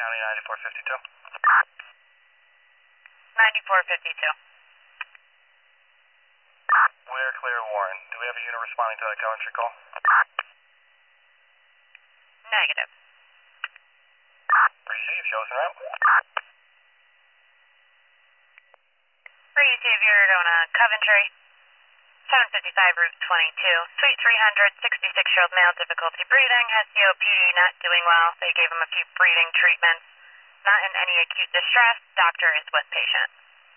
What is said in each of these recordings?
County 9452. 9452. Clear, Warren. Do we have a unit responding to that Coventry call? Negative. Receive, show us en route. Receive, you're on Coventry. 755 Route 22. Suite 300, 66-year-old male, difficulty breathing, has COPD, not doing well. They gave him a few breathing treatments. Not in any acute distress. Doctor is with patient.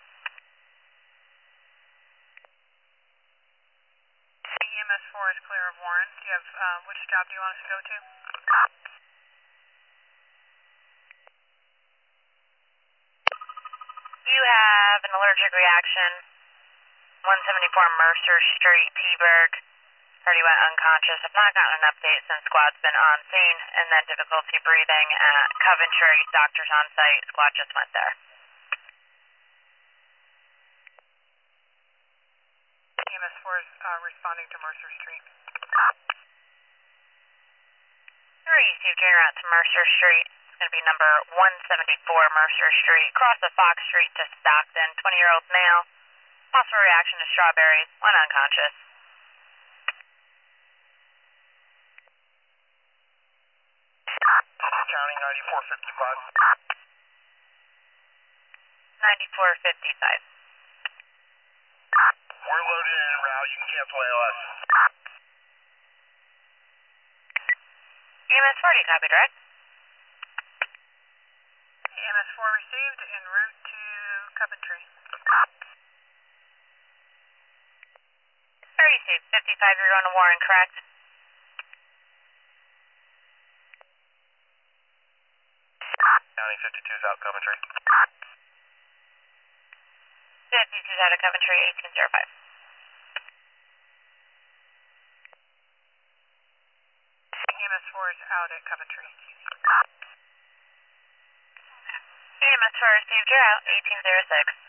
EMS 4 is clear of Warren. Do you have, which job do you want us to go to? You have an allergic reaction. 174 Mercer Street, T-Berg. Already went unconscious. Have not gotten an update since squad's been on scene. And then difficulty breathing at Coventry. Doctor's on site. Squad just went there. EMS 4 is responding to Mercer Street. Received your route to Mercer Street. It's going to be number 174 Mercer Street. Cross the Fox Street to Stockton. 20-year-old male. Possible reaction to strawberries. Went unconscious. County 9455. 9455. We're loaded in en route. You can cancel ALS. EMS 40, copy direct. EMS 4 received en route to Coventry. Received 55, you're going to Warren, correct? County 52's out Coventry. 52's out of Coventry, 1805. EMS 4 is out at Coventry. EMS 4 received, you're out, 1806.